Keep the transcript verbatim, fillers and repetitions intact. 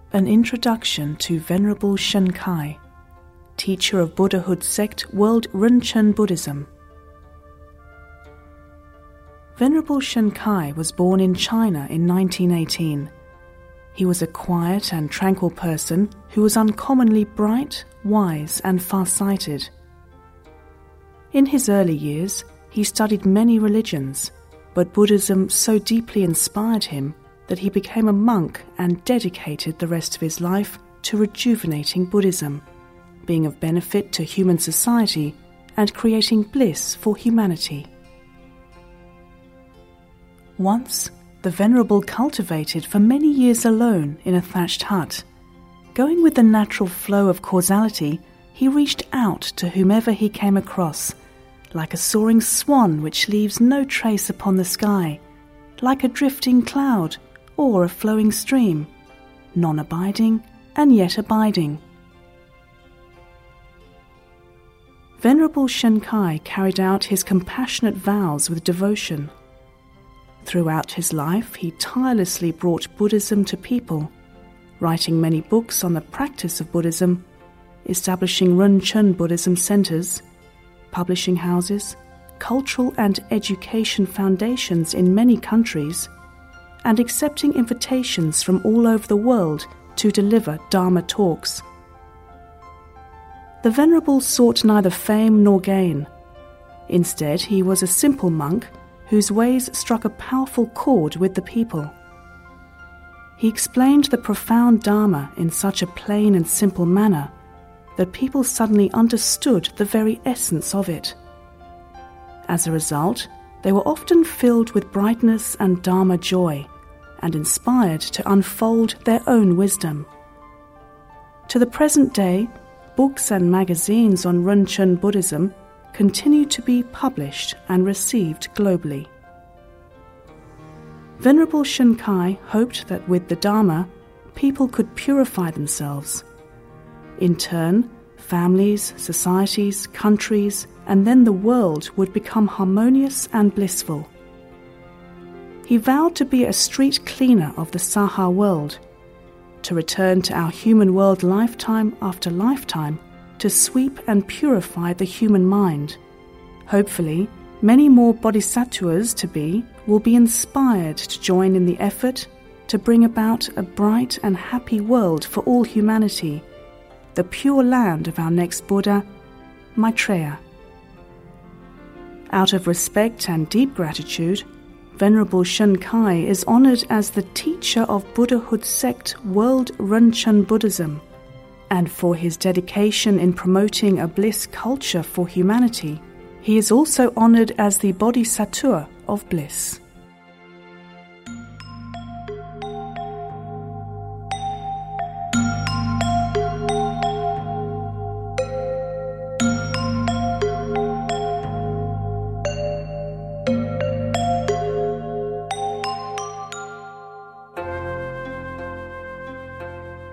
An Introduction to Venerable Shenkai, teacher of Buddhahood sect World Rinchen Buddhism. Venerable Shenkai was born in China in nineteen eighteen. He was a quiet and tranquil person who was uncommonly bright, wise, and far-sighted. In his early years, he studied many religions, but Buddhism so deeply inspired him that he became a monk and dedicated the rest of his life to rejuvenating Buddhism, being of benefit to human society and creating bliss for humanity. Once, the Venerable cultivated for many years alone in a thatched hut. Going with the natural flow of causality, he reached out to whomever he came across, like a soaring swan which leaves no trace upon the sky, like a drifting cloud or a flowing stream, non-abiding and yet abiding. Venerable Shenkai carried out his compassionate vows with devotion. Throughout his life, he tirelessly brought Buddhism to people, writing many books on the practice of Buddhism, establishing Rinchen Buddhism centers, publishing houses, cultural and education foundations in many countries, and accepting invitations from all over the world to deliver Dharma talks. The Venerable sought neither fame nor gain. Instead, he was a simple monk whose ways struck a powerful chord with the people. He explained the profound Dharma in such a plain and simple manner that people suddenly understood the very essence of it. As a result, they were often filled with brightness and Dharma joy, and inspired to unfold their own wisdom. To the present day, books and magazines on Rinchen Buddhism continue to be published and received globally. Venerable Shenkai hoped that with the Dharma, people could purify themselves. In turn, families, societies, countries, and then the world would become harmonious and blissful. He vowed to be a street cleaner of the Saha world, to return to our human world lifetime after lifetime to sweep and purify the human mind. Hopefully, many more bodhisattvas to be will be inspired to join in the effort to bring about a bright and happy world for all humanity, the pure land of our next Buddha, Maitreya. Out of respect and deep gratitude, Venerable Shenkai is honored as the teacher of Buddhahood sect World Rinchen Buddhism, and for his dedication in promoting a bliss culture for humanity, he is also honored as the Bodhisattva of bliss.